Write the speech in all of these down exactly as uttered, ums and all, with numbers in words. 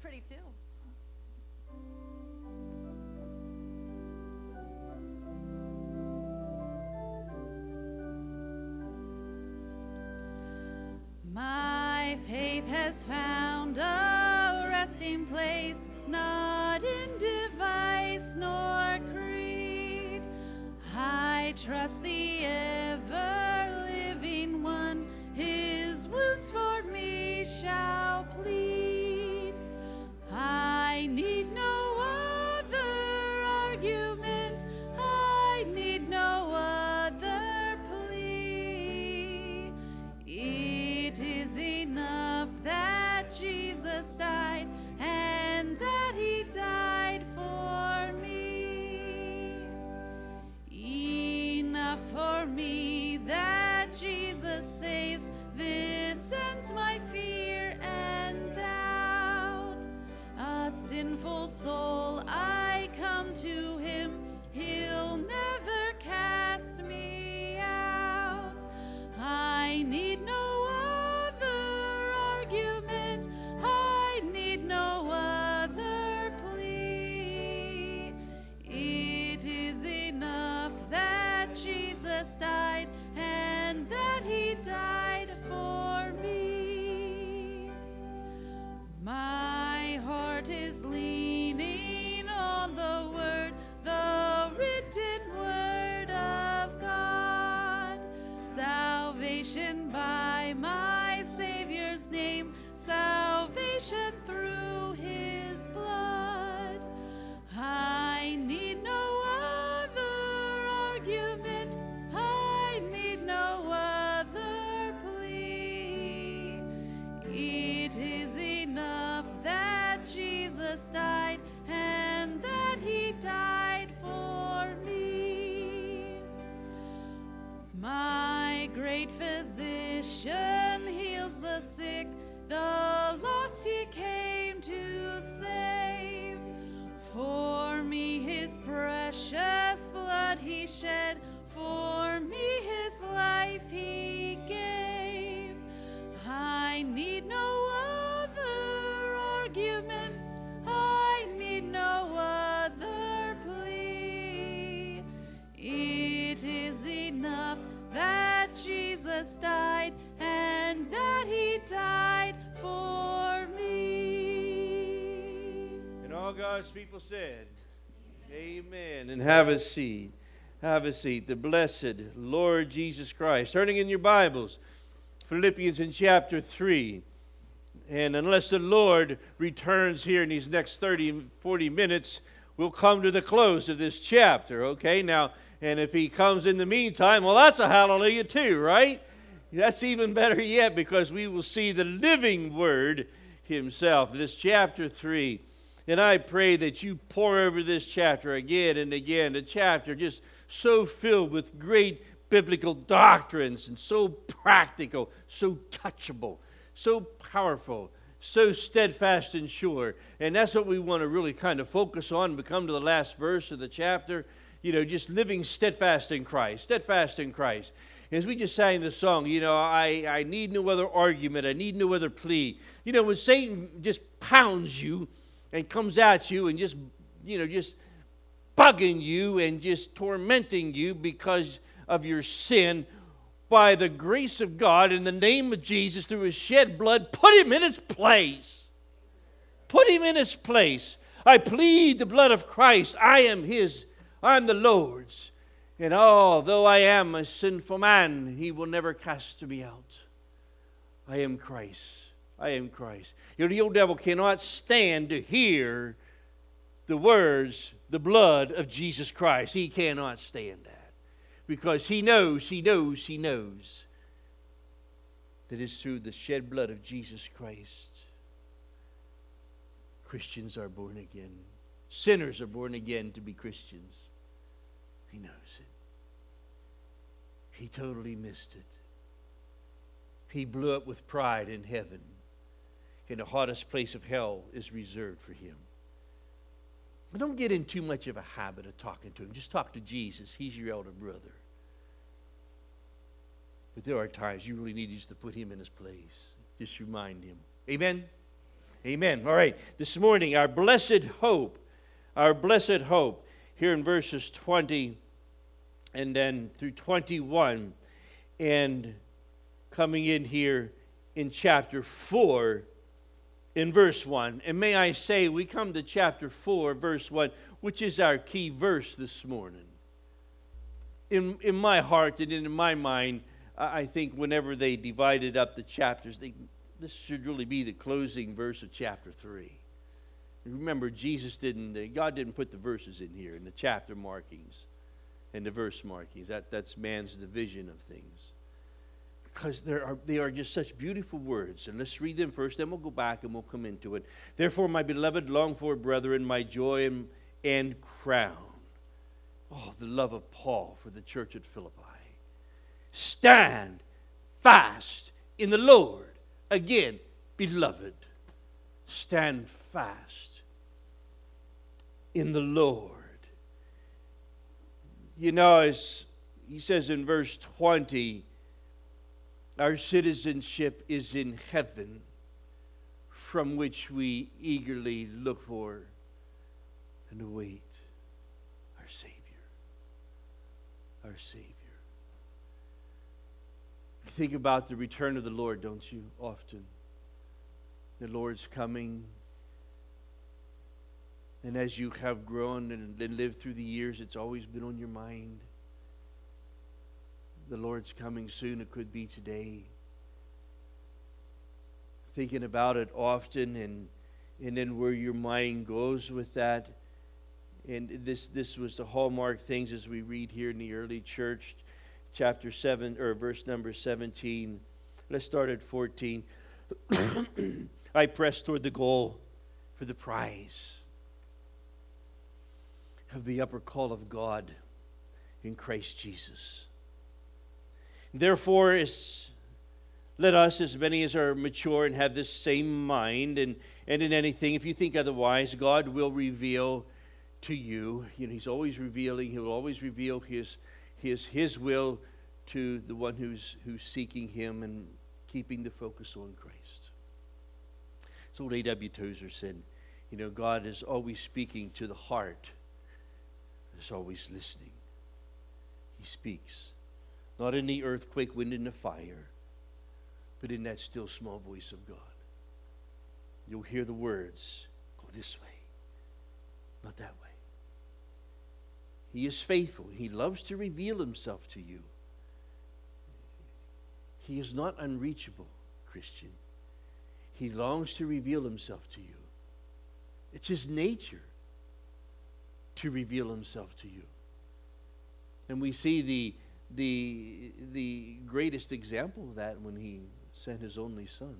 pretty too. My faith has found a resting place, not in device nor creed. I trust the ever-living one, his wounds for me shall plead. I need no other argument, I need no other plea. It is enough that Jesus died, and that he died for me. Enough for me that Jesus saves, this ends my fear and doubt. A sinful soul, I come to him, he'll never cast me out. I need no other argument, I need no other plea. It is enough that Jesus died, and that he died for me. My heart is leaning on the word, the written word of God. Salvation by my Savior's name, salvation through his blood. I need no other argument, I need no other plea. It is enough that Jesus died, and that he died for me. My great physician heals the sick, the lost he came to save. For me his precious blood he shed, for me his life he gave. I need no other argument, I need no other plea. It is enough that Jesus died, and that he died for me. And all God's people said, amen. And have a seat. Have a seat. The blessed Lord Jesus Christ. Turning in your Bibles, Philippians in chapter three. And unless the Lord returns here in these next thirty, forty minutes, we'll come to the close of this chapter, okay? Now, and if he comes in the meantime, well, that's a hallelujah too, right? That's even better yet, because we will see the living Word himself. This chapter three. And I pray that you pour over this chapter again and again. A chapter just so filled with great biblical doctrines, and so practical, so touchable, so powerful, so steadfast and sure. And that's what we want to really kind of focus on. We come to the last verse of the chapter, you know, just living steadfast in Christ, steadfast in Christ. As we just sang the song, you know, I, I need no other argument, I need no other plea. You know, when Satan just pounds you and comes at you and just, you know, just bugging you and just tormenting you because of your sin, by the grace of God, in the name of Jesus, through his shed blood, put him in his place. Put him in his place. I plead the blood of Christ. I am his. I am the Lord's. And although I am a sinful man, he will never cast me out. I am Christ. I am Christ. You know, the old devil cannot stand to hear the words, the blood of Jesus Christ. He cannot stand that. Because he knows, he knows, he knows that it's through the shed blood of Jesus Christ Christians are born again. Sinners are born again to be Christians. He knows it. He totally missed it. He blew up with pride in heaven, and the hottest place of hell is reserved for him. But don't get in too much of a habit of talking to him. Just talk to Jesus. He's your elder brother. But there are times you really need just to put him in his place. Just remind him. Amen? Amen. All right. This morning, our blessed hope, our blessed hope, here in verses twenty and then through twenty-one, and coming in here in chapter four, in verse one. And may I say, we come to chapter four, verse one, which is our key verse this morning. In, in my heart and in my mind, I think whenever they divided up the chapters, they, this should really be the closing verse of chapter three. Remember, Jesus didn't, God didn't put the verses in here, in the chapter markings and the verse markings. That, that's man's division of things. Because there are, they are just such beautiful words. And let's read them first, then we'll go back and we'll come into it. Therefore, my beloved, longed for brethren, my joy and, and crown. Oh, the love of Paul for the church at Philippi. Stand fast in the Lord. Again, beloved, stand fast in the Lord. You know, as he says in verse twenty, our citizenship is in heaven, from which we eagerly look for and await our Savior. Our Savior. You think about the return of the Lord, don't you, often? The Lord's coming. And as you have grown and, and lived through the years, it's always been on your mind. The Lord's coming soon. It could be today. Thinking about it often, and and then where your mind goes with that. And this this was the hallmark things as we read here in the early church, chapter seven, or verse number seventeen. Let's start at fourteen. I press toward the goal for the prize of the upper call of God in Christ Jesus. Therefore, is, let us, as many as are mature and have this same mind, and, and in anything, if you think otherwise, God will reveal to you. You know, He's always revealing. He will always reveal His His His will to the one who's who's seeking Him and keeping the focus on Christ. So A W Tozer said, you know, God is always speaking to the heart. He's always listening. He speaks, not in the earthquake, wind, and the fire, but in that still small voice of God. You'll hear the words, go this way, not that way. He is faithful. He loves to reveal Himself to you. He is not unreachable, Christian. He longs to reveal Himself to you. It's His nature to reveal Himself to you. And we see the, the, the greatest example of that when He sent His only Son.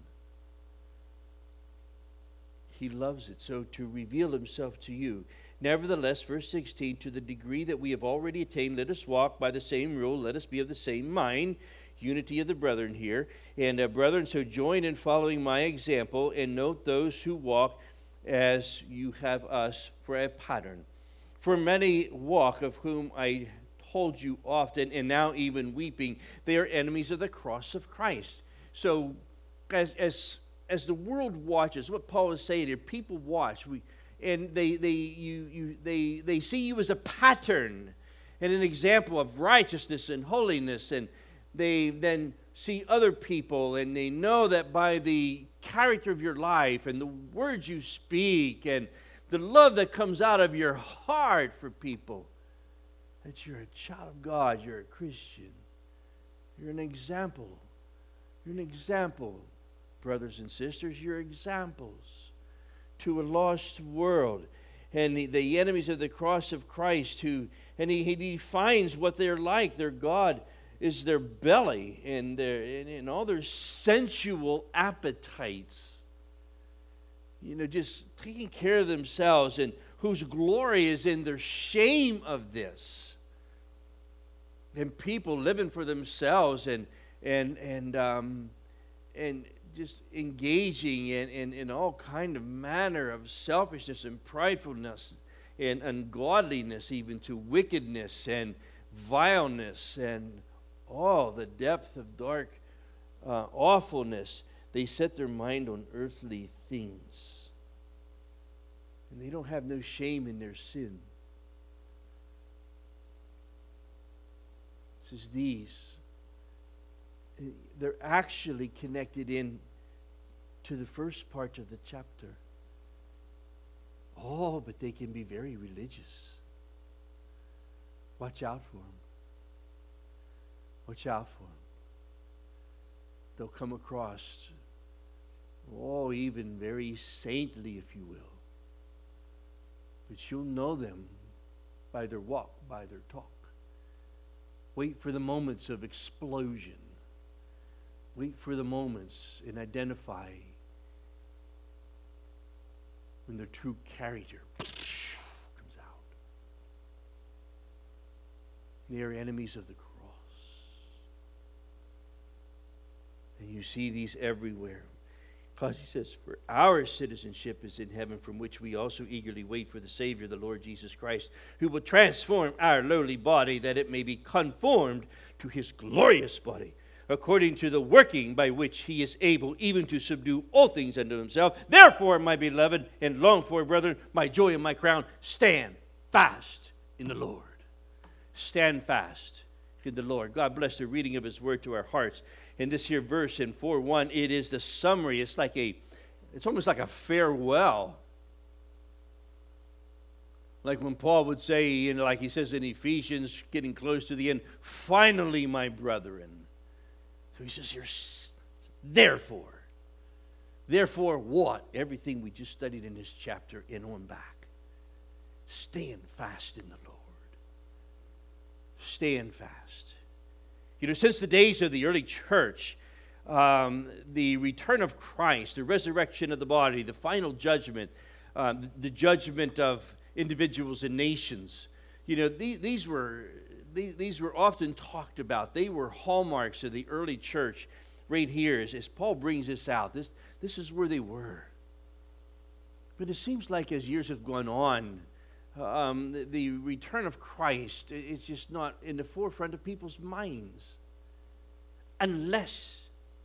He loves it so to reveal Himself to you. Nevertheless, verse sixteen, to the degree that we have already attained, let us walk by the same rule, let us be of the same mind, unity of the brethren here. And uh, brethren, so join in following my example, and note those who walk as you have us for a pattern. For many walk, of whom I told you often, and now even weeping, they are enemies of the cross of Christ. So as as as the world watches, what Paul is saying here, people watch, we and they they you you they they see you as a pattern and an example of righteousness and holiness, and they then see other people, and they know that by the character of your life and the words you speak and the love that comes out of your heart for people, that you're a child of God, you're a Christian. You're an example. You're an example, brothers and sisters. You're examples to a lost world. And the, the enemies of the cross of Christ, who, and he, he defines what they're like. Their God is their belly and, their, and, and all their sensual appetites. You know, just taking care of themselves, and whose glory is in their shame of this. And people living for themselves and and and um, and just engaging in, in, in all kind of manner of selfishness and pridefulness and ungodliness, even to wickedness and vileness and all the depth of dark uh, awfulness. They set their mind on earthly things. And they don't have no shame in their sin. It says these. They're actually connected in to the first part of the chapter. Oh, but they can be very religious. Watch out for them. Watch out for them. They'll come across, oh, even very saintly, if you will. But you'll know them by their walk, by their talk. Wait for the moments of explosion. Wait for the moments and identify when their true character comes out. They are enemies of the cross. And you see these everywhere. Because he says, for our citizenship is in heaven, from which we also eagerly wait for the Savior, the Lord Jesus Christ, who will transform our lowly body, that it may be conformed to his glorious body, according to the working by which he is able even to subdue all things unto himself. Therefore, my beloved and longed for brethren, my joy and my crown, stand fast in the Lord. Stand fast in the Lord. God bless the reading of his word to our hearts. In this here verse in four one, it is the summary. It's like a, it's almost like a farewell. Like when Paul would say, you know, like he says in Ephesians, getting close to the end, finally, my brethren. So he says here, therefore. Therefore what? Everything we just studied in this chapter and on back. Stand fast in the Lord. Stand fast. You know, since the days of the early church, um, the return of Christ, the resurrection of the body, the final judgment, um, the judgment of individuals and nations, you know, these, these were these, these were often talked about. They were hallmarks of the early church. Right here, as, as Paul brings this out, this this is where they were. But it seems like as years have gone on, Um, the, the return of Christ, it's just not in the forefront of people's minds. Unless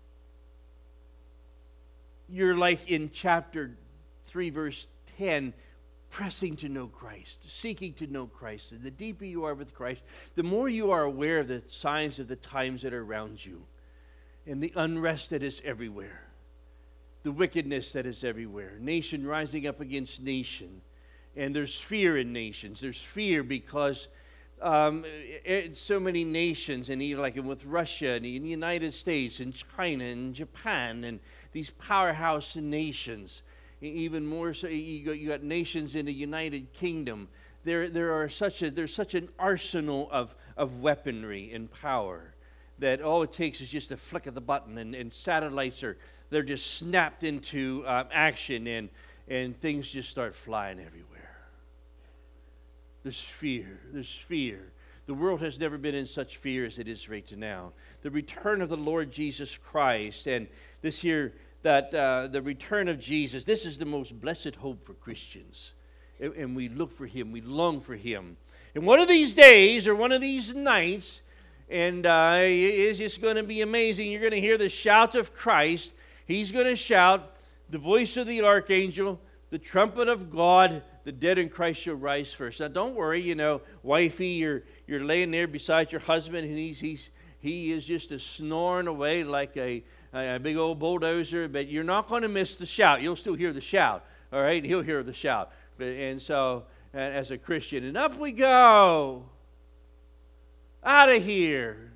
you're like in chapter three, verse ten, pressing to know Christ, seeking to know Christ. And the deeper you are with Christ, the more you are aware of the signs of the times that are around you, and the unrest that is everywhere, the wickedness that is everywhere, nation rising up against nation. And there's fear in nations. There's fear because um, it, so many nations, and even like with Russia and the United States and China and Japan and these powerhouse nations, even more so, you got, you got nations in the United Kingdom. There, there are such a there's such an arsenal of of weaponry and power that all it takes is just a flick of the button, and, and satellites are they're just snapped into um, action, and and things just start flying everywhere. There's fear. There's fear. The world has never been in such fear as it is right now. The return of the Lord Jesus Christ, and this year, that uh, the return of Jesus, this is the most blessed hope for Christians. And, and we look for him. We long for him. And one of these days, or one of these nights, and uh, it's just going to be amazing. You're going to hear the shout of Christ. He's going to shout, the voice of the archangel, the trumpet of God, the dead in Christ shall rise first. Now, don't worry, you know, wifey, you're you're laying there beside your husband, and he's he's he is just a snoring away like a a big old bulldozer. But you're not going to miss the shout. You'll still hear the shout. All right, he'll hear the shout. But, and so, as a Christian, and up we go, out of here.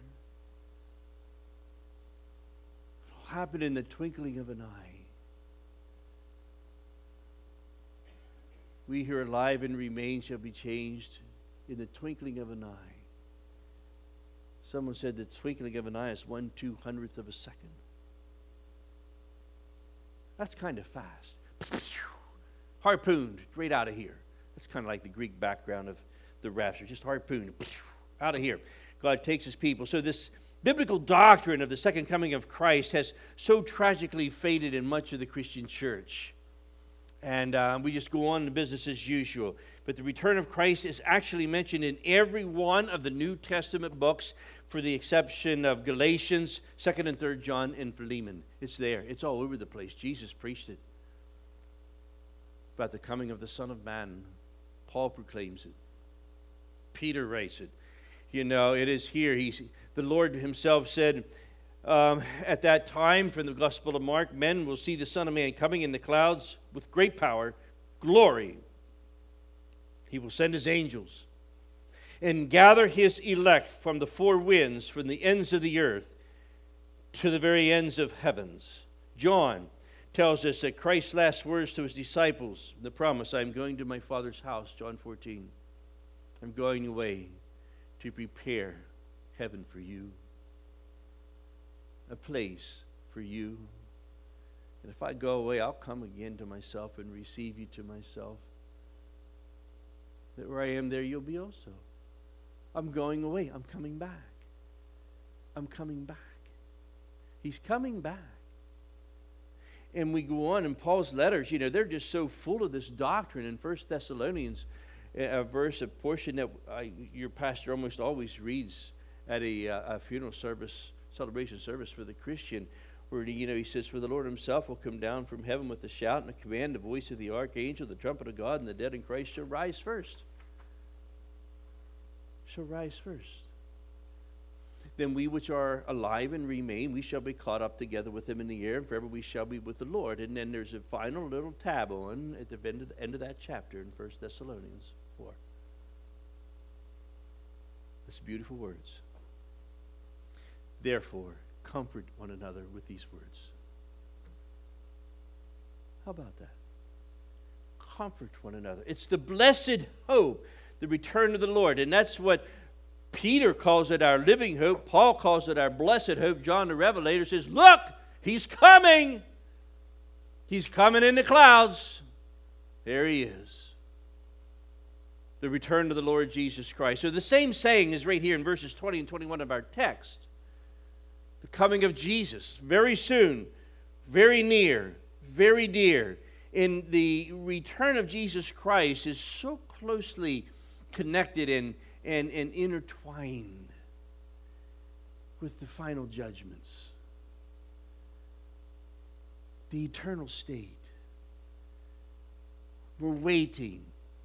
It'll happen in the twinkling of an eye. We who are alive and remain shall be changed in the twinkling of an eye. Someone said the twinkling of an eye is one two hundredth of a second. That's kind of fast. Harpooned right out of here. That's kind of like the Greek background of the rapture. Just harpooned out of here. God takes his people. So this biblical doctrine of the second coming of Christ has so tragically faded in much of the Christian church. And uh, we just go on in business as usual. But the return of Christ is actually mentioned in every one of the New Testament books, for the exception of Galatians, second and third John, and Philemon. It's there. It's all over the place. Jesus preached it. About the coming of the Son of Man. Paul proclaims it. Peter writes it. You know, it is here. He's, the Lord himself said, um, at that time, from the Gospel of Mark, men will see the Son of Man coming in the clouds with great power, glory. He will send his angels and gather his elect from the four winds, from the ends of the earth to the very ends of heavens. John tells us that Christ's last words to his disciples, the promise, I am going to my Father's house, John fourteen. I'm going away to prepare heaven for you, a place for you. And if I go away, I'll come again to myself and receive you to myself. That where I am, there you'll be also. I'm going away. I'm coming back. I'm coming back. He's coming back. And we go on in Paul's letters, you know, they're just so full of this doctrine. In First Thessalonians, a verse, a portion that I, your pastor almost always reads at a, a funeral service, celebration service for the Christian, where, you know, he says, for the Lord himself will come down from heaven with a shout and a command, the voice of the archangel, the trumpet of God, and the dead in Christ shall rise first. Shall rise first. Then we which are alive and remain, we shall be caught up together with him in the air, and forever we shall be with the Lord. And then there's a final little tab on at the end of, the, end of that chapter in First Thessalonians four. These beautiful words. Therefore, comfort one another with these words. How about that? Comfort one another. It's the blessed hope, the return of the Lord. And that's what Peter calls it, our living hope. Paul calls it our blessed hope. John the Revelator says, look, he's coming. He's coming in the clouds. There he is. The return of the Lord Jesus Christ. So the same saying is right here in verses twenty and twenty-one of our text. The coming of Jesus, very soon, very near, very dear. And the return of Jesus Christ is so closely connected and, and, and intertwined with the final judgments. The eternal state. We're waiting.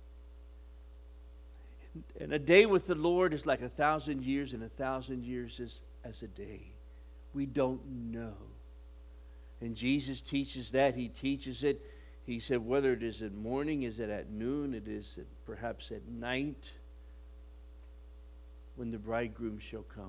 And a day with the Lord is like a thousand years, and a thousand years is as a day. We don't know. And Jesus teaches that. He teaches it. He said, whether it is at morning, is it at noon, it is at, perhaps at night, when the bridegroom shall come.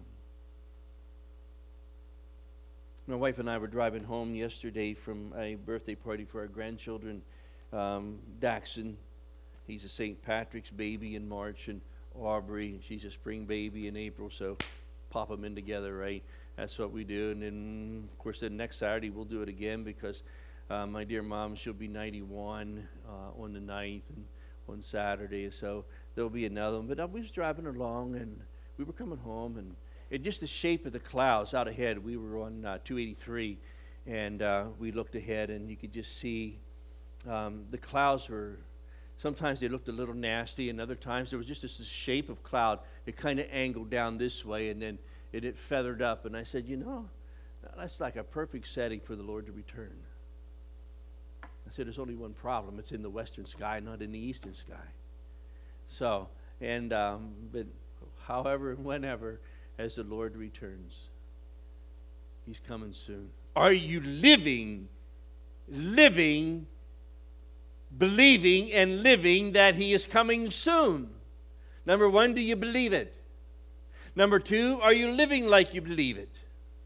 My wife and I were driving home yesterday from a birthday party for our grandchildren. Um, Daxon, he's a Saint Patrick's baby in March, and Aubrey, she's a spring baby in April, so pop them in together, right? That's what we do. And then, of course, then next Saturday we'll do it again because uh, my dear mom, she'll be ninety-one uh, on the ninth and on Saturday. So there'll be another one. But I was driving along, and we were coming home, and it just the shape of the clouds out ahead. We were on uh, two eighty-three, and uh, we looked ahead, and you could just see um, the clouds were, sometimes they looked a little nasty, and other times there was just this shape of cloud. It kind of angled down this way, and then it, it feathered up. And I said, you know, that's like a perfect setting for the Lord to return. I said, there's only one problem. It's in the western sky, not in the eastern sky. So, and, um, but however and whenever, as the Lord returns, he's coming soon. Are you living, living, believing and living that he is coming soon? Number one, do you believe it? Number two, are you living like you believe it?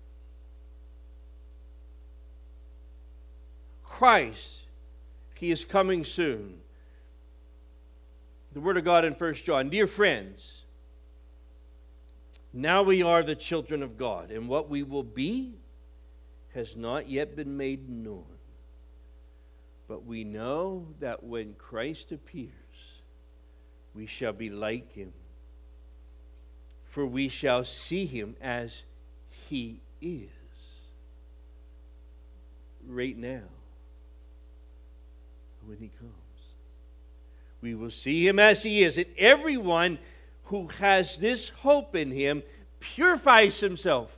Christ, he is coming soon. The Word of God in First John. Dear friends, now we are the children of God, and what we will be has not yet been made known. But we know that when Christ appears, we shall be like him, for we shall see him as he is right now when he comes. We will see him as he is, and everyone who has this hope in him purifies himself,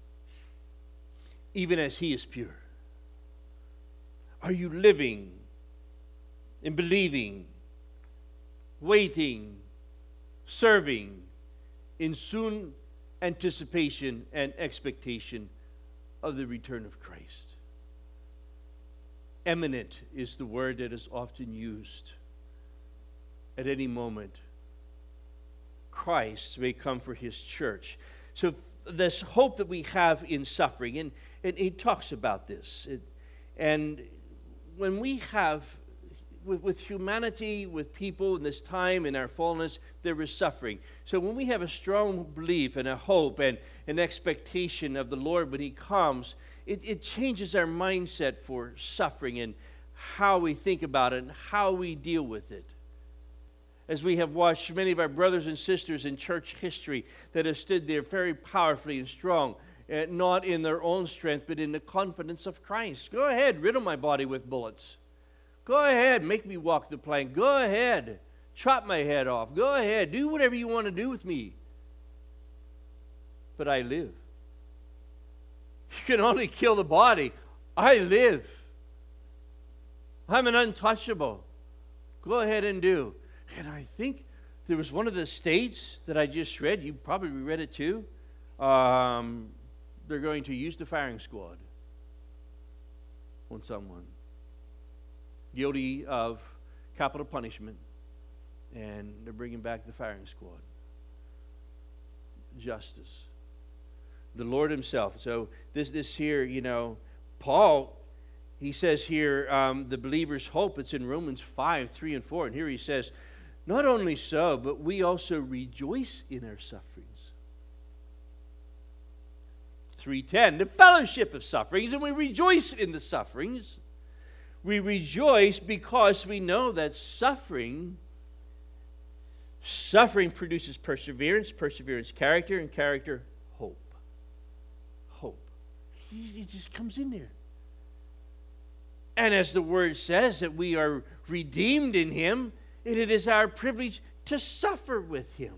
even as he is pure. Are you living and believing, waiting, serving in soon anticipation and expectation of the return of Christ? Imminent is the word that is often used. At any moment, Christ may come for his church. So this hope that we have in suffering, and, and he talks about this. It, and when we have, with, with humanity, with people in this time, in our fallenness, there is suffering. So when we have a strong belief and a hope and an expectation of the Lord when he comes, it, it changes our mindset for suffering and how we think about it and how we deal with it. As we have watched many of our brothers and sisters in church history that have stood there very powerfully and strong, uh, not in their own strength, but in the confidence of Christ. Go ahead, riddle my body with bullets. Go ahead, make me walk the plank. Go ahead, chop my head off. Go ahead, do whatever you want to do with me. But I live. You can only kill the body. I live. I'm an untouchable. Go ahead and do. And I think there was one of the states that I just read, you probably read it too, um, they're going to use the firing squad on someone guilty of capital punishment, and they're bringing back the firing squad. Justice. The Lord himself. So this, this here, you know, Paul, he says here, um, the believer's hope, it's in Romans five, three and four, and here he says, not only so, but we also rejoice in our sufferings. three ten, the fellowship of sufferings, and we rejoice in the sufferings. We rejoice because we know that suffering, suffering produces perseverance, perseverance, character, and character, hope. Hope. It just comes in there. And as the word says that we are redeemed in him, and it is our privilege to suffer with him.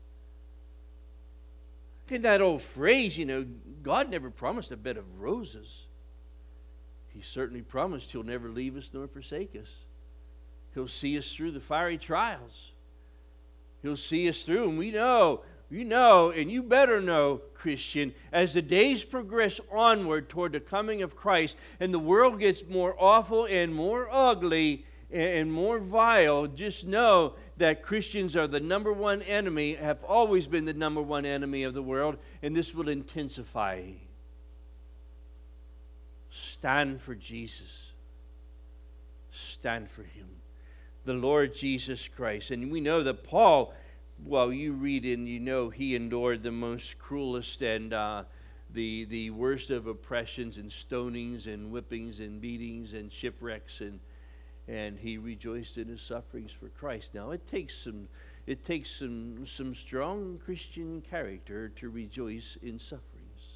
In that old phrase, you know, God never promised a bed of roses. He certainly promised he'll never leave us nor forsake us. He'll see us through the fiery trials. He'll see us through, and we know, you know, and you better know, Christian, as the days progress onward toward the coming of Christ, and the world gets more awful and more ugly and more vile, just know that Christians are the number one enemy, have always been the number one enemy of the world, and this will intensify. Stand for Jesus. Stand for him. The Lord Jesus Christ. And we know that Paul, well, you read and you know he endured the most cruelest and uh, the, the worst of oppressions and stonings and whippings and beatings and shipwrecks, and and he rejoiced in his sufferings for Christ. Now it takes some it takes some some strong Christian character to rejoice in sufferings.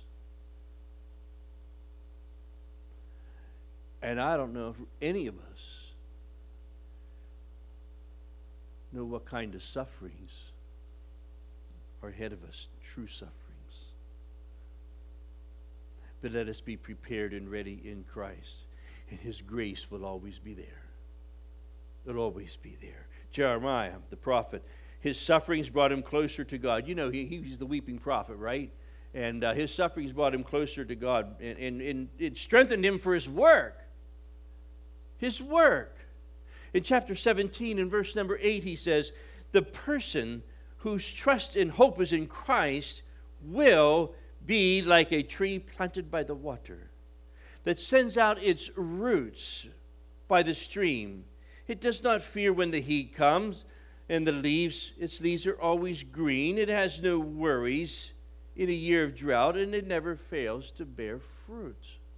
And I don't know if any of us know what kind of sufferings are ahead of us, true sufferings. But let us be prepared and ready in Christ, and his grace will always be there. It'll always be there. Jeremiah, the prophet, his sufferings brought him closer to God. You know, he, he's the weeping prophet, right? And uh, his sufferings brought him closer to God, and, and, and it strengthened him for his work. His work. In chapter seventeen, in verse number eight, he says, the person whose trust and hope is in Christ will be like a tree planted by the water that sends out its roots by the stream. It does not fear when the heat comes, and the leaves, its leaves are always green. It has no worries in a year of drought, and it never fails to bear fruit.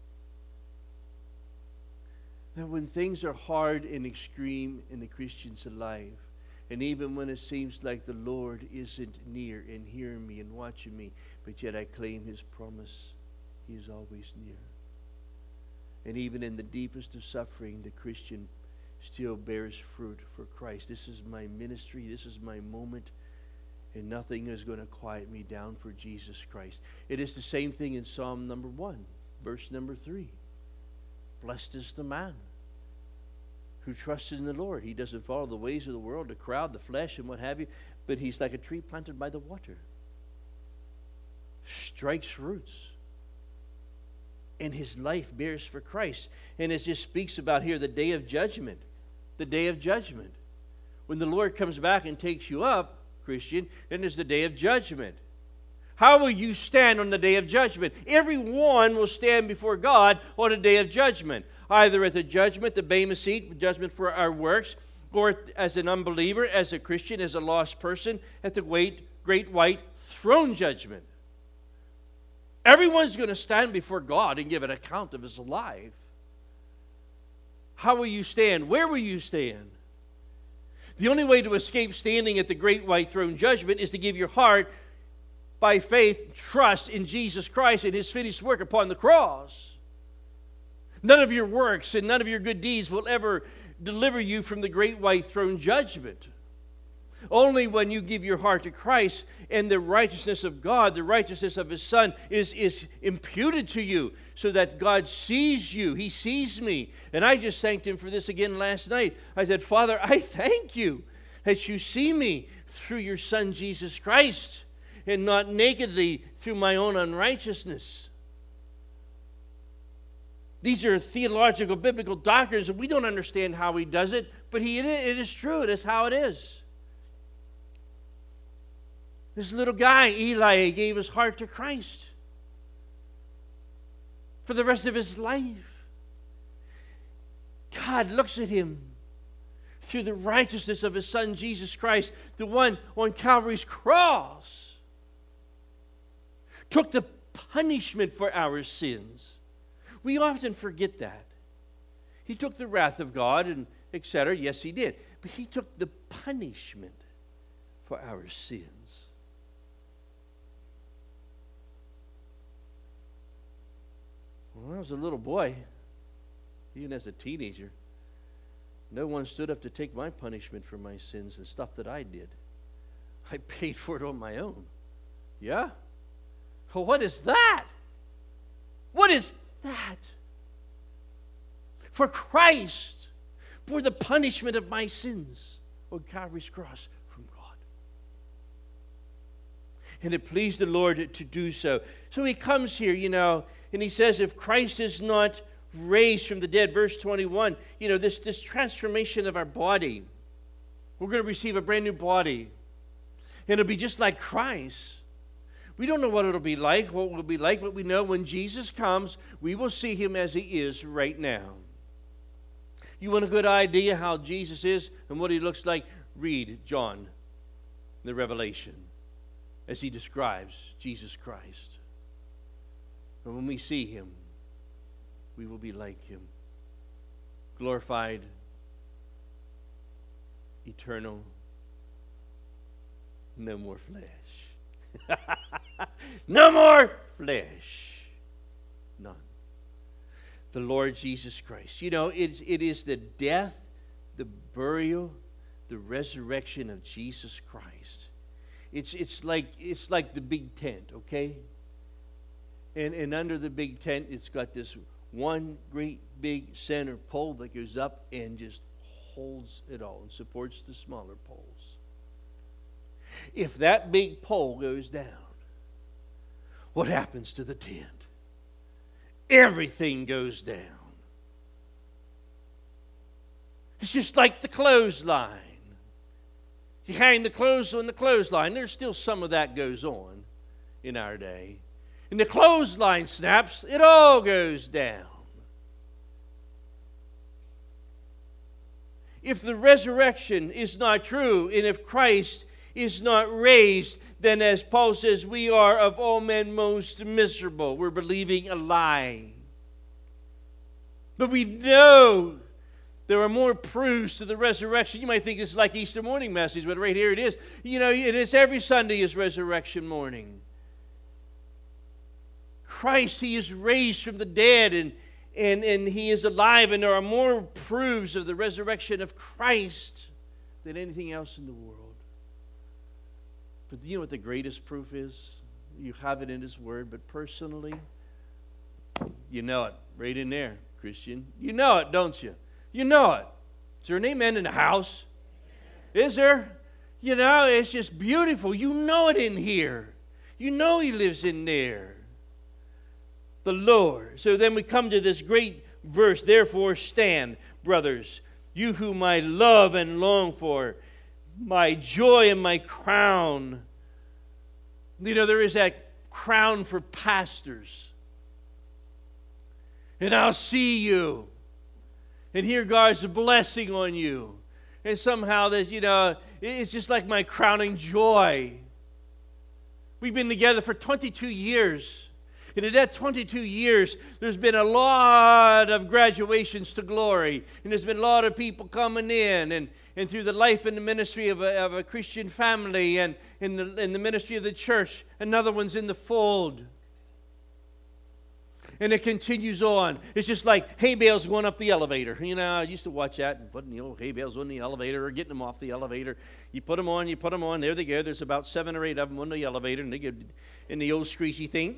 Now, when things are hard and extreme in the Christian's life, and even when it seems like the Lord isn't near and hearing me and watching me, but yet I claim his promise, he is always near. And even in the deepest of suffering, the Christian still bears fruit for Christ. This is my ministry. This is my moment. And nothing is going to quiet me down for Jesus Christ. It is the same thing in Psalm number one, verse number three. Blessed is the man who trusts in the Lord. He doesn't follow the ways of the world, the crowd, the flesh, and what have you, but he's like a tree planted by the water. Strikes roots. And his life bears for Christ. And it just speaks about here the day of judgment. The day of judgment. When the Lord comes back and takes you up, Christian, then there's the day of judgment. How will you stand on the day of judgment? Everyone will stand before God on the day of judgment. Either at the judgment, the Bema seat, judgment for our works, or as an unbeliever, as a Christian, as a lost person, at the great, great white throne judgment. Everyone's going to stand before God and give an account of his life. How will you stand? Where will you stand? The only way to escape standing at the great white throne judgment is to give your heart, by faith, trust in Jesus Christ and his finished work upon the cross. None of your works and none of your good deeds will ever deliver you from the great white throne judgment. Only when you give your heart to Christ and the righteousness of God, the righteousness of his Son, is, is imputed to you so that God sees you. He sees me. And I just thanked him for this again last night. I said, Father, I thank you that you see me through your Son, Jesus Christ, and not nakedly through my own unrighteousness. These are theological, biblical doctrines, and we don't understand how he does it, but he, it is true. It is how it is. This little guy, Eli, gave his heart to Christ for the rest of his life. God looks at him through the righteousness of his Son, Jesus Christ, the one on Calvary's cross, took the punishment for our sins. We often forget that. He took the wrath of God and et cetera. Yes, he did. But he took the punishment for our sins. When I was a little boy, even as a teenager, no one stood up to take my punishment for my sins and stuff that I did. I paid for it on my own. Yeah? Well, what is that? What is that? For Christ bore the punishment of my sins on Calvary's cross from God. And it pleased the Lord to do so. So he comes here, you know, and he says, if Christ is not raised from the dead, verse twenty-one, you know, this, this transformation of our body, we're going to receive a brand new body. And it'll be just like Christ. We don't know what it'll be like, what it will be like, but we know when Jesus comes, we will see him as he is right now. You want a good idea how Jesus is and what he looks like? Read John, the Revelation, as he describes Jesus Christ. And when we see him, we will be like him. Glorified, eternal, no more flesh. No more flesh. None. The Lord Jesus Christ. You know, it is, it is the death, the burial, the resurrection of Jesus Christ. It's, it's, like, it's like the big tent, okay? And, and under the big tent, it's got this one great big center pole that goes up and just holds it all and supports the smaller poles. If that big pole goes down, what happens to the tent? Everything goes down. It's just like the clothesline. You hang the clothes on the clothesline. There's still some of that goes on in our day. And the clothesline snaps, it all goes down. If the resurrection is not true, and if Christ is not raised, then as Paul says, we are of all men most miserable. We're believing a lie. But we know there are more proofs to the resurrection. You might think this is like Easter morning message, but right here it is. You know, and it's every Sunday is resurrection morning. Christ, he is raised from the dead, and, and, and he is alive, and there are more proofs of the resurrection of Christ than anything else in the world. But you know what the greatest proof is? You have it in His Word, but personally, you know it right in there, Christian. You know it, don't you? You know it. Is there an amen in the house? Is there? You know, it's just beautiful. You know it in here. You know He lives in there. The Lord. So then we come to this great verse. Therefore stand, brothers, you whom I love and long for, my joy and my crown. You know, there is that crown for pastors. And I'll see you. And hear God's blessing on you. And somehow, that, you know, it's just like my crowning joy. We've been together for twenty-two years. And in that twenty-two years, there's been a lot of graduations to glory. And there's been a lot of people coming in. And, and through the life and the ministry of a, of a Christian family and in the, in the ministry of the church, another one's in the fold. And it continues on. It's just like hay bales going up the elevator. You know, I used to watch that and putting the old hay bales on the elevator or getting them off the elevator. You put them on, you put them on. There they go. There's about seven or eight of them on the elevator, and they get in the old screechy thing.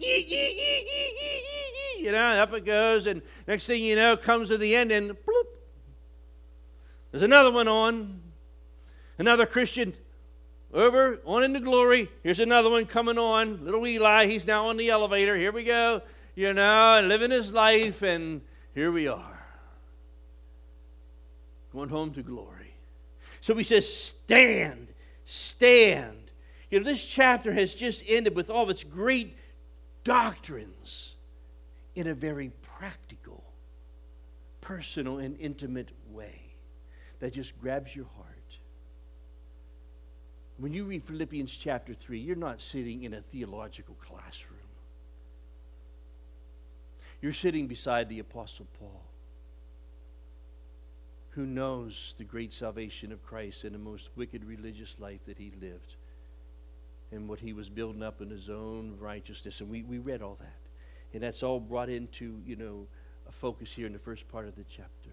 You know, up it goes, and next thing you know, comes to the end, and bloop. There's another one on. Another Christian over, on into glory. Here's another one coming on. Little Eli, he's now on the elevator. Here we go. You know, living his life, and here we are. Going home to glory. So he says, stand, stand. You know, this chapter has just ended with all of its great doctrines in a very practical, personal, and intimate way that just grabs your heart. When you read Philippians chapter three, you're not sitting in a theological classroom. You're sitting beside the Apostle Paul, who knows the great salvation of Christ and the most wicked religious life that he lived and what he was building up in his own righteousness. And we, we read all that. And that's all brought into, you know, a focus here in the first part of the chapter.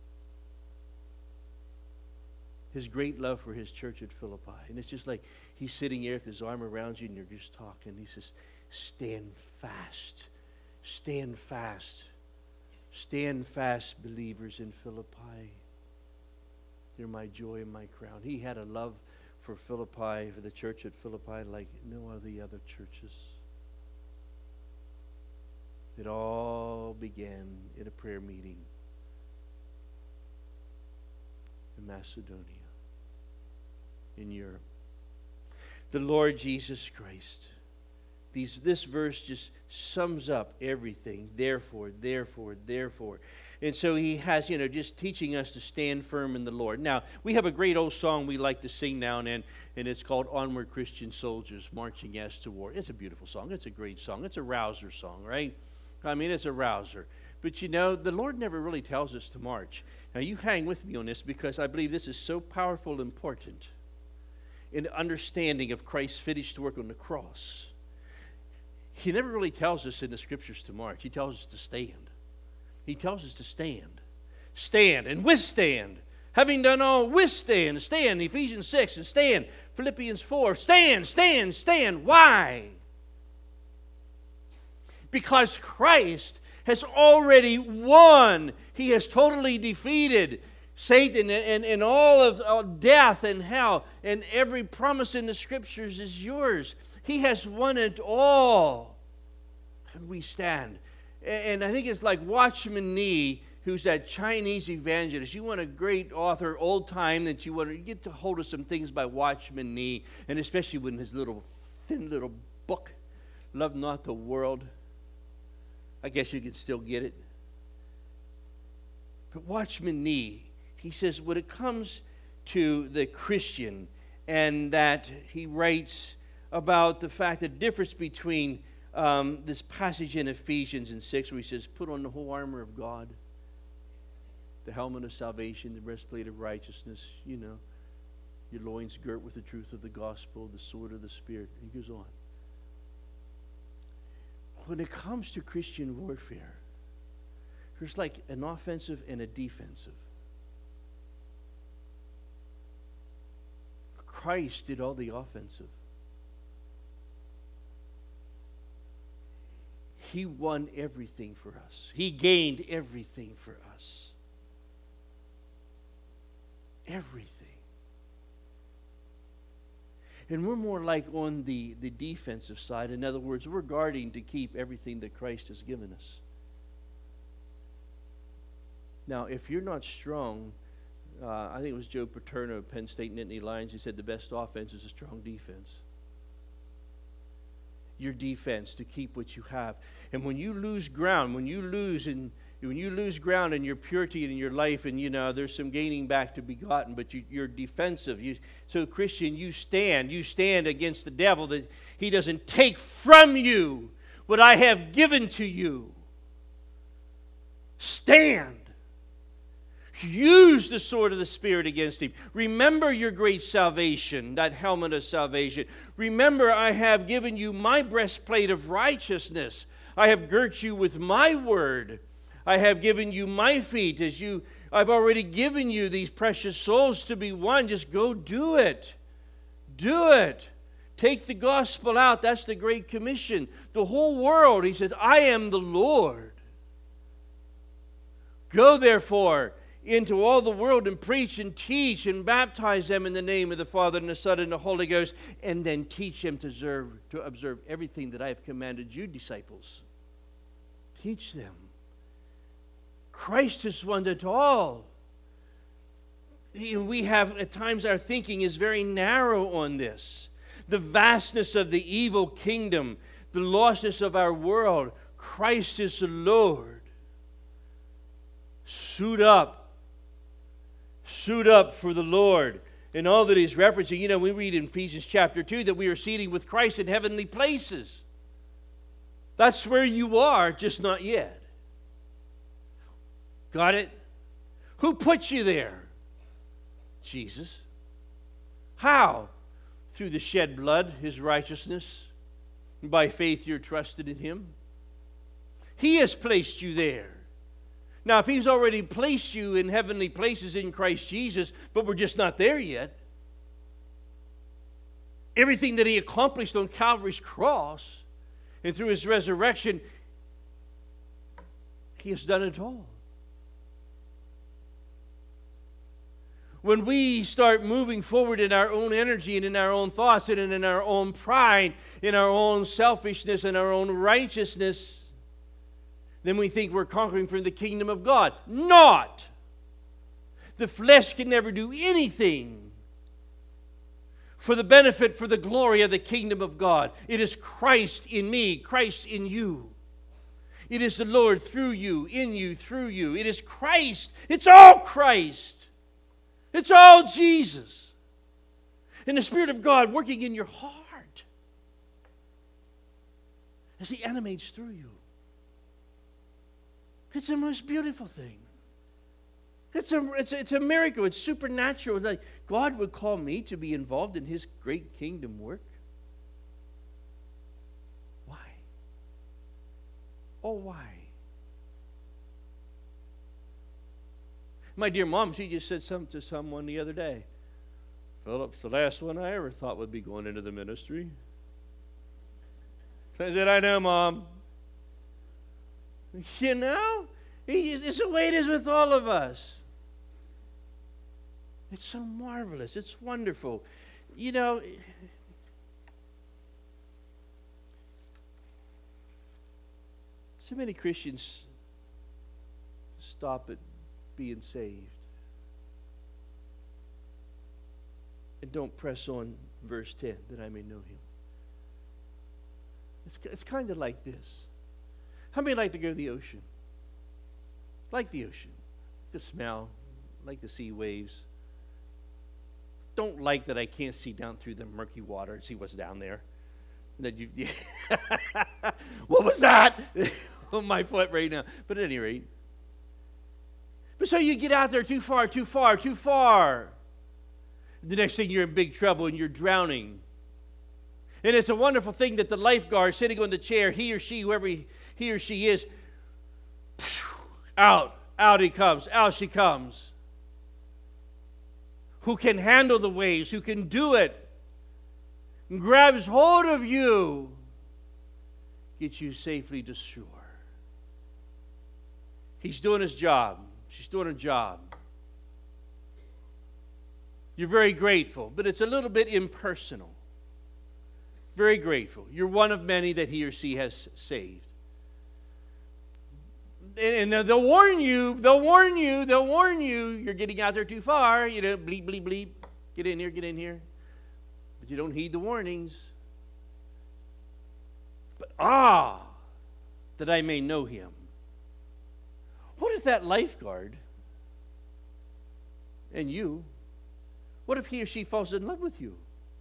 His great love for his church at Philippi. And it's just like he's sitting there with his arm around you and you're just talking. He says, stand fast. Stand fast. Stand fast, believers in Philippi. They're my joy and my crown. He had a love for Philippi, for the church at Philippi, like no other other churches. It all began in a prayer meeting in Macedonia, in Europe. The Lord Jesus Christ. These, this verse just sums up everything. Therefore, therefore, therefore. And so he has, you know, just teaching us to stand firm in the Lord. Now, we have a great old song we like to sing now and then, and it's called Onward Christian Soldiers, Marching As to War. It's a beautiful song. It's a great song. It's a rouser song, right? I mean, it's a rouser. But, you know, the Lord never really tells us to march. Now, you hang with me on this because I believe this is so powerful and important in the understanding of Christ's finished work on the cross. He never really tells us in the Scriptures to march. He tells us to stand. He tells us to stand. Stand and withstand. Having done all, withstand. Stand, Ephesians six, and stand, Philippians four. Stand, stand, stand. Why? Because Christ has already won. He has totally defeated Satan and, and, and all of uh, death and hell. And every promise in the Scriptures is yours. He has won it all. And we stand. And I think it's like Watchman Nee, who's that Chinese evangelist. You want a great author, old time, that you want to get to hold of some things by Watchman Nee, and especially when his little, thin little book, Love Not the World. I guess you can still get it. But Watchman Nee, he says, when it comes to the Christian, and that he writes about the fact, the difference between um, this passage in Ephesians in six, where he says, put on the whole armor of God, the helmet of salvation, the breastplate of righteousness, you know, your loins girt with the truth of the gospel, the sword of the Spirit. He goes on. When it comes to Christian warfare, there's like an offensive and a defensive. Christ did all the offensive. He won everything for us. He gained everything for us. Everything. And we're more like on the, the defensive side. In other words, we're guarding to keep everything that Christ has given us. Now, if you're not strong, uh, I think it was Joe Paterno of Penn State Nittany Lions, he said the best offense is a strong defense. Your defense to keep what you have. And when you lose ground, when you lose in when you lose ground in your purity and in your life, and you know there's some gaining back to be gotten, but you, you're defensive. You, so Christian, you stand. You stand against the devil that he doesn't take from you what I have given to you. Stand. Use the sword of the Spirit against him. Remember your great salvation, that helmet of salvation. Remember, I have given you my breastplate of righteousness. I have girt you with my word. I have given you my feet. As you, I've already given you these precious souls to be won. Just go do it. Do it. Take the gospel out. That's the Great Commission. The whole world, he says, I am the Lord. Go therefore into all the world and preach and teach and baptize them in the name of the Father and the Son and the Holy Ghost, and then teach them to observe, to observe everything that I have commanded you, disciples. Teach them. Christ has won it all. We have, at times, our thinking is very narrow on this. The vastness of the evil kingdom, the lostness of our world. Christ is the Lord. Suit up. Suit up for the Lord. And all that he's referencing, you know, we read in Ephesians chapter two that we are seated with Christ in heavenly places. That's where you are, just not yet. Got it? Who put you there? Jesus. How? Through the shed blood, his righteousness. By faith you're trusted in him. He has placed you there. Now, if he's already placed you in heavenly places in Christ Jesus, but we're just not there yet, everything that he accomplished on Calvary's cross and through his resurrection, he has done it all. When we start moving forward in our own energy and in our own thoughts and in our own pride, in our own selfishness and our own righteousness, then we think we're conquering from the kingdom of God. Not! The flesh can never do anything for the benefit, for the glory of the kingdom of God. It is Christ in me, Christ in you. It is the Lord through you, in you, through you. It is Christ. It's all Christ. It's all Jesus. And the Spirit of God working in your heart as he animates through you. It's the most beautiful thing. It's a, it's a, it's a miracle. It's supernatural. Like God would call me to be involved in his great kingdom work. Why? Oh, why? My dear mom, she just said something to someone the other day. Philip's the last one I ever thought would be going into the ministry. I said, I know, Mom. You know, it's the way it is with all of us. It's so marvelous. It's wonderful. You know, so many Christians stop at being saved and don't press on verse ten, that I may know him. It's, it's kind of like this. How many like to go to the ocean? Like the ocean. The smell, like the sea waves. Don't like that I can't see down through the murky water and see what's down there. That you, what was that? On my foot right now. But at any rate. But so you get out there too far, too far, too far. The next thing you're in big trouble and you're drowning. And it's a wonderful thing that the lifeguard sitting on the chair, he or she, whoever he, he or she is, out, out he comes, out she comes. Who can handle the waves, who can do it, and grabs hold of you, get you safely to shore. He's doing his job. She's doing her job. You're very grateful, but it's a little bit impersonal. Very grateful. You're one of many that he or she has saved. And, and they'll warn you, they'll warn you, they'll warn you, you're getting out there too far, you know, bleep, bleep, bleep, get in here, get in here. But you don't heed the warnings. But ah, that I may know him. What if that lifeguard and you, what if he or she falls in love with you?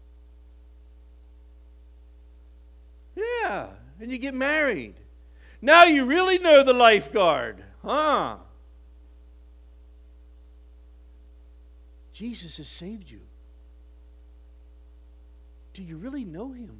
Yeah, and you get married. Now you really know the lifeguard, huh? Jesus has saved you. Do you really know him?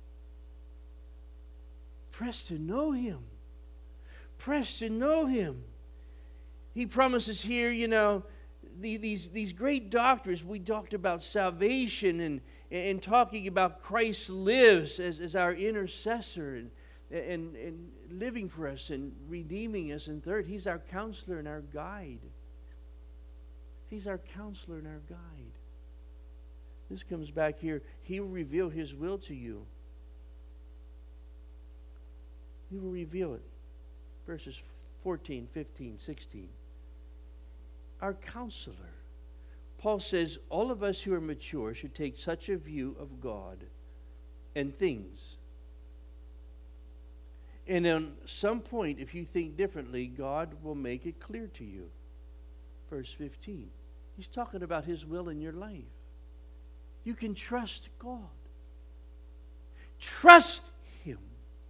Press to know him. Press to know him. He promises here, you know, the, these, these great doctors. We talked about salvation and, and talking about Christ lives as, as our intercessor and, and, and living for us and redeeming us. And third, he's our counselor and our guide. He's our counselor and our guide. This comes back here. He will reveal his will to you. He will reveal it. Verses fourteen, fifteen, sixteen. Our counselor. Paul says, all of us who are mature should take such a view of God and things. And on some point, if you think differently, God will make it clear to you. Verse fifteen. He's talking about his will in your life. You can trust God. Trust him.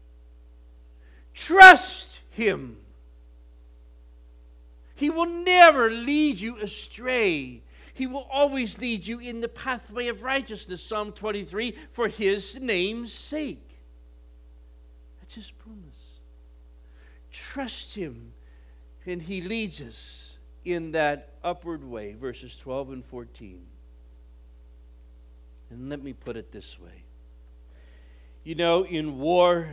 Trust him. He will never lead you astray. He will always lead you in the pathway of righteousness. Psalm twenty-three, for his name's sake. That's his promise. Trust him, and he leads us in that upward way. Verses twelve and fourteen. And let me put it this way. You know, in war,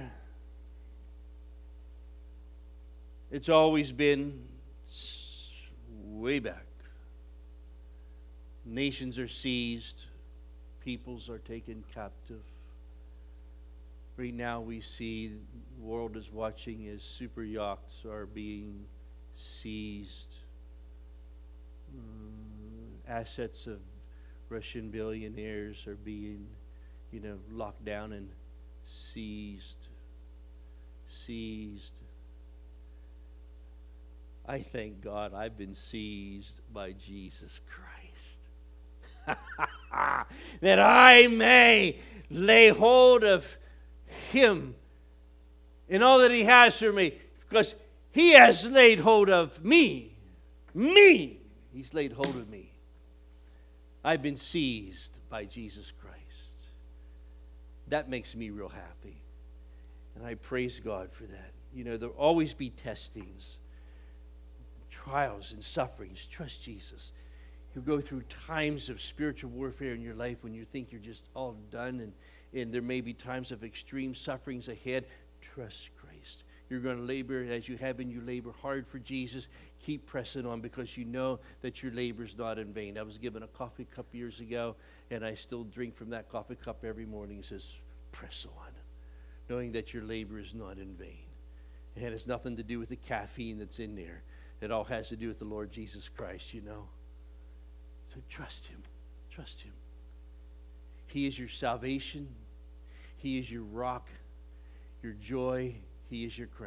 it's always been way back. Nations are seized. Peoples are taken captive. Right now we see the world is watching as super yachts are being seized. Um, assets of Russian billionaires are being, you know, locked down and seized. Seized. I thank God I've been seized by Jesus Christ. That I may lay hold of him in all that he has for me. Because he has laid hold of me. Me. He's laid hold of me. I've been seized by Jesus Christ. That makes me real happy. And I praise God for that. You know, there'll always be testings, trials and sufferings. Trust Jesus. You'll go through times of spiritual warfare in your life when you think you're just all done, and, and there may be times of extreme sufferings ahead. Trust Christ. You're going to labor as you have been. You labor hard for Jesus. Keep pressing on because you know that your labor is not in vain. I was given a coffee cup years ago, and I still drink from that coffee cup every morning. It says, press on, knowing that your labor is not in vain. And it's nothing to do with the caffeine that's in there. It all has to do with the Lord Jesus Christ, you know. So trust him. Trust him. He is your salvation. He is your rock, your joy. He is your crown.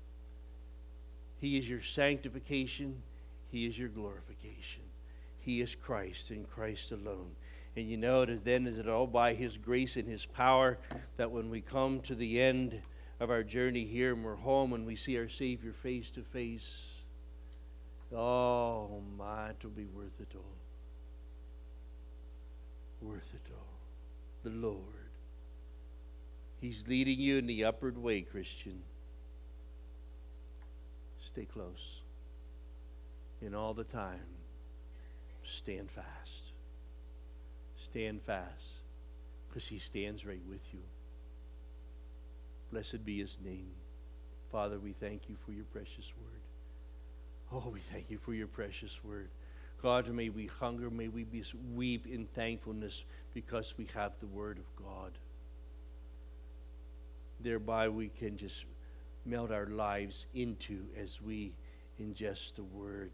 He is your sanctification. He is your glorification. He is Christ and Christ alone. And you know that then is it all by his grace and his power that when we come to the end of our journey here and we're home and we see our Savior face to face, oh my, it will be worth it all. Worth it all. The Lord. He's leading you in the upward way, Christian. Stay close. And all the time, stand fast. Stand fast. Because he stands right with you. Blessed be his name. Father, we thank you for your precious word. Oh, we thank you for your precious word. God, may we hunger, may we be, weep in thankfulness because we have the word of God. Thereby we can just melt our lives into as we ingest the word.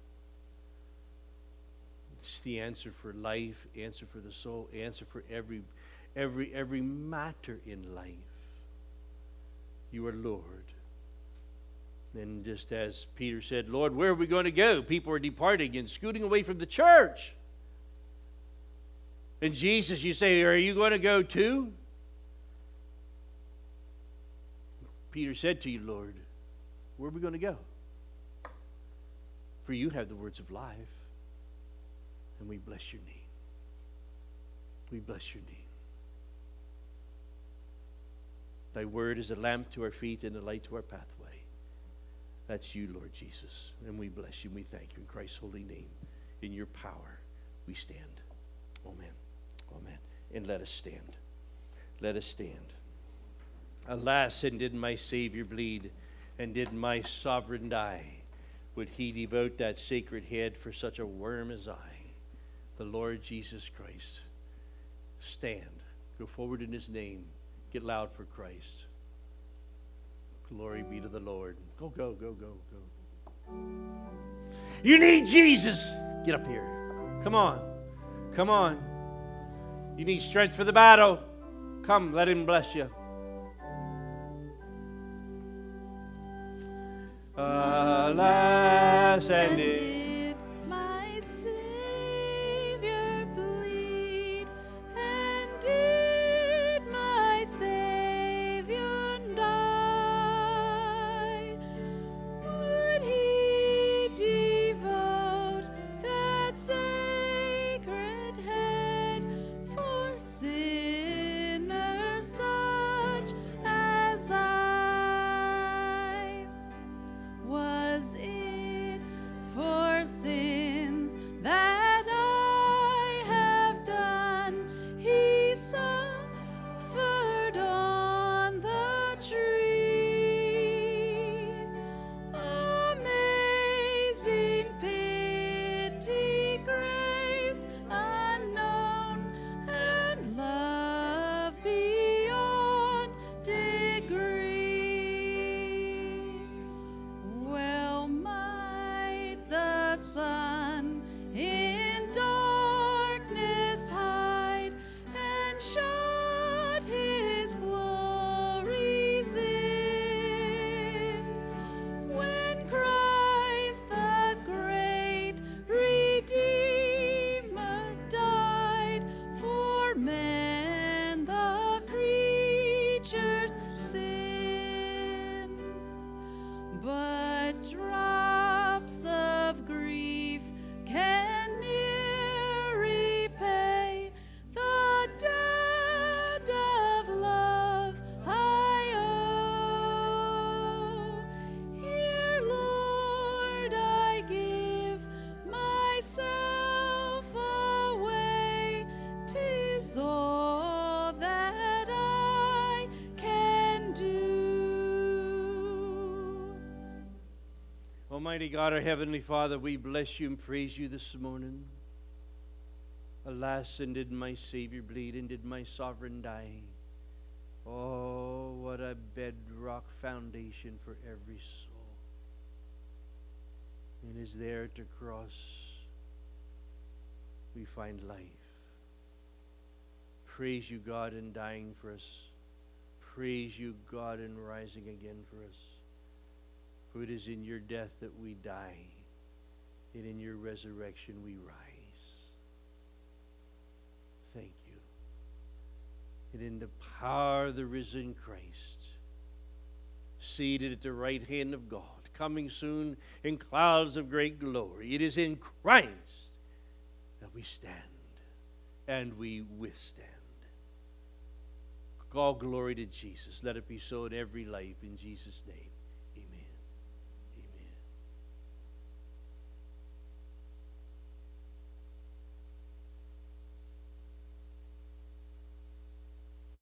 It's the answer for life, answer for the soul, answer for every every every matter in life. You are Lord. And just as Peter said, Lord, where are we going to go? People are departing and scooting away from the church. And Jesus, you say, are you going to go too? Peter said to you, Lord, where are we going to go? For you have the words of life. And we bless your name. We bless your name. Thy word is a lamp to our feet and a light to our pathway. That's you, Lord Jesus. And we bless you and we thank you in Christ's holy name. In your power we stand. Amen. Amen. And let us stand. Let us stand. Alas, and did my Savior bleed, and did my sovereign die, would he devote that sacred head for such a worm as I, the Lord Jesus Christ? Stand. Go forward in his name. Get loud for Christ. Glory be to the Lord. Go, go, go, go, go. You need Jesus. Get up here. Come on. Come on. You need strength for the battle. Come, let him bless you. Alas, and did my Savior bleed, and did my Savior die? Would he devote that sacred head for sinners such as I? Was it for sins that I have done? He suffered on the tree. Amazing pity, grace unknown, and love beyond degree. Well might the sun in darkness hide, and shut his glories in, when Christ the great Redeemer died for men, the creature's sin. But drops of grief can ne'er repay the debt of love I owe. Here, Lord, I give myself away. 'Tis all that I can do. Almighty God, our Heavenly Father, we bless you and praise you this morning. Alas, and did my Savior bleed, and did my sovereign die? Oh, what a bedrock foundation for every soul. And is there at the cross we find life. Praise you, God, in dying for us. Praise you, God, in rising again for us. For it is in your death that we die, and in your resurrection we rise. Thank you. And in the power of the risen Christ, seated at the right hand of God, coming soon in clouds of great glory, it is in Christ that we stand and we withstand. All glory to Jesus. Let it be so in every life in Jesus' name.